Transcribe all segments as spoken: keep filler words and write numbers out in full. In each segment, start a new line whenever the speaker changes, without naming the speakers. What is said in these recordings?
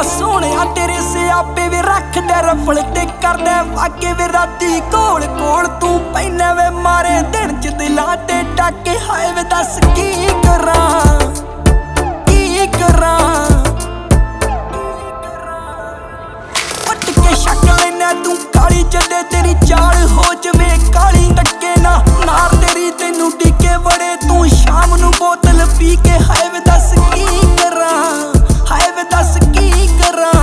सोहणिया तेरे सियापे वे रखदे रफल ते करदे वाके वे राती कोल कोल तू पैने वे मारे दिन च दिलां ते डाके हाय वे दस की करां की करां पट के शक लैना तू काली जदे तेरी चाल हो जवे काली टक्के ना नार तेरी तैनू टिके बड़े तू शाम नू बोतल पी के हाय वे दस की करां हाय वे दस की करां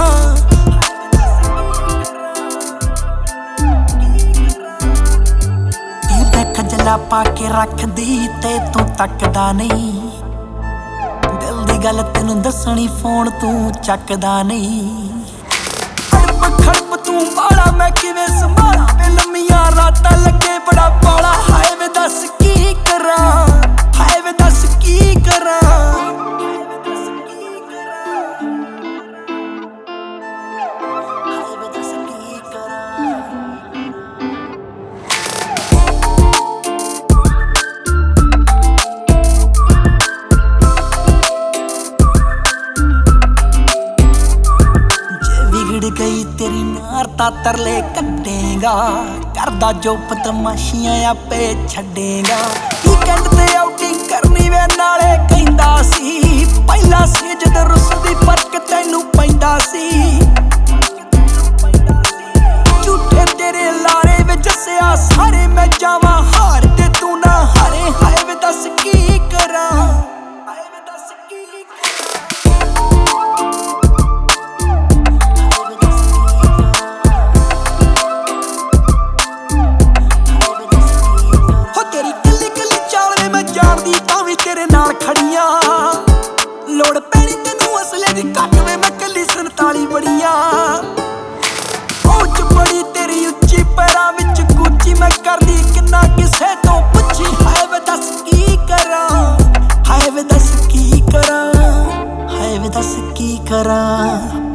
खजला पाके रख दी ते तू तकदा नहीं दिल दी गल तेनू दसनी फोन तू चकदा नहीं खड़प खड़प तू बाला मैं किवें संभाला वे लम्मियां रातां लगे बड़ा बाला हाय वे दस की करां हाय वे दस की करां गई तेरी नार ता तरले कटेगा करदा जो तमाशियां आपे छड़ेगा वीकेंड ते आउटिंग करनी वे नाले कहंदा सी पहला सी जद रुसदी फर्क तैनू पैंदा सी झूठे तेरे लारे वे जस्सिया सारे मैं जावां हार ते तू ना हारे हाय वे दस की करां हाय वे दस की तेरे नाल खड़ियां लोड़ पैनी तेनू असले दी घट वे मैं कली संताली बड़ियां पहुंच बड़ी तेरी उच्ची पैरां विच गुच्ची मैं करदी किन्ना किसे तो पुछी हाय वे दस की करां हाय वे दस की करां हाय वे दस की करां।